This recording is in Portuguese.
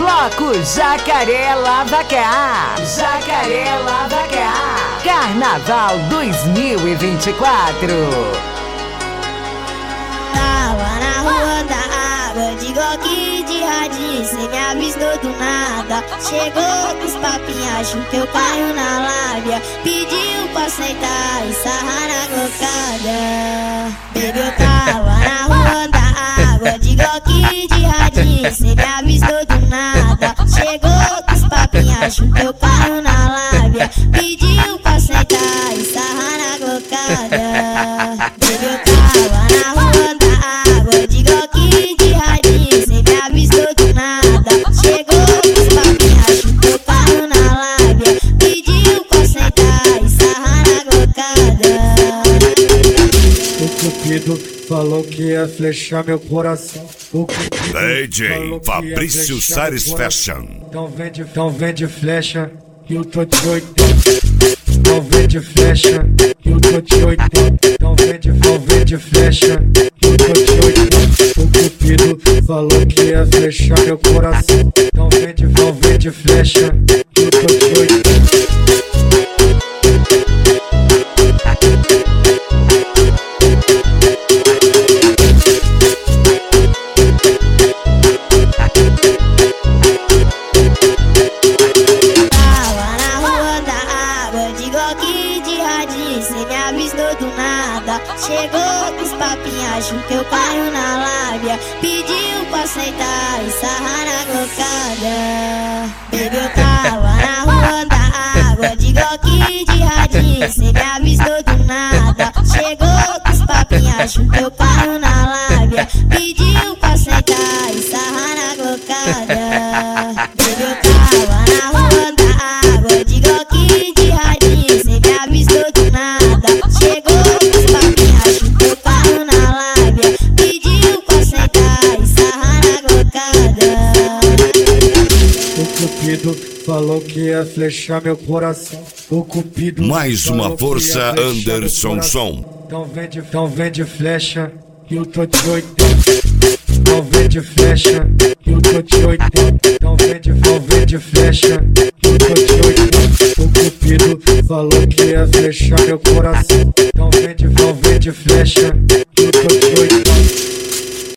Bloco Jacaré Lavacar. Jacaré Lavacar. Carnaval 2024. Tava na rua da água, de golpe de radinho, cê me avisou do nada. Chegou com os papinhos, achou que eu caio na lábia. Pediu pra sentar e sarrar na cocada. Baby, eu tava na rua da água, de golpe de radinho, cê me avisou do nada. Chegou com os papinhos, achou que eu caio na lábia. Pediu pra sentar e sarrar na cocada. Baby, eu tava na rua da água, de golpe de radinho, cê me avisou do nada. Chegou com os papinhos, achou que eu caio na lábia. Pediu pra sentar e sarrar na cocada. O Cupido falou que ia flechar meu coração. O DJ Fabrício Sares Fashion. Então vende flecha, eu tô de 80. Então vende flecha, eu tô de 80. Então vende flecha, eu tô de 80. O Cupido falou que ia flechar meu coração. Então vende flecha, eu tô de 80. Cê me avisou do nada. Chegou com os papinhos, achou que eu caio na lábia. Pediu pra sentar e sarrar na cocada. Baby, eu tava na rua da água, de golpe de radinho, cê me avisou do nada. Chegou com os papinhos, achou que eu caio na lábia. Pediu pra sentar e sarrar na cocada. Baby, eu tava na rua da água, de golpe de radinho, cê me avisou do nada. Chegou com os papinhos, achou que eu caio na lábia. Pediu pra sentar e sarrar na cocada. O Cupido falou que ia flechar meu coração. O Cupido Mais uma força, Anderson Som. Então vende flecha, eu tô de 80. Então vende flecha, eu tô de 80. Então vende flecha, eu tô de 80. O Cupido falou que ia flechar meu coração. Então vende flecha, eu tô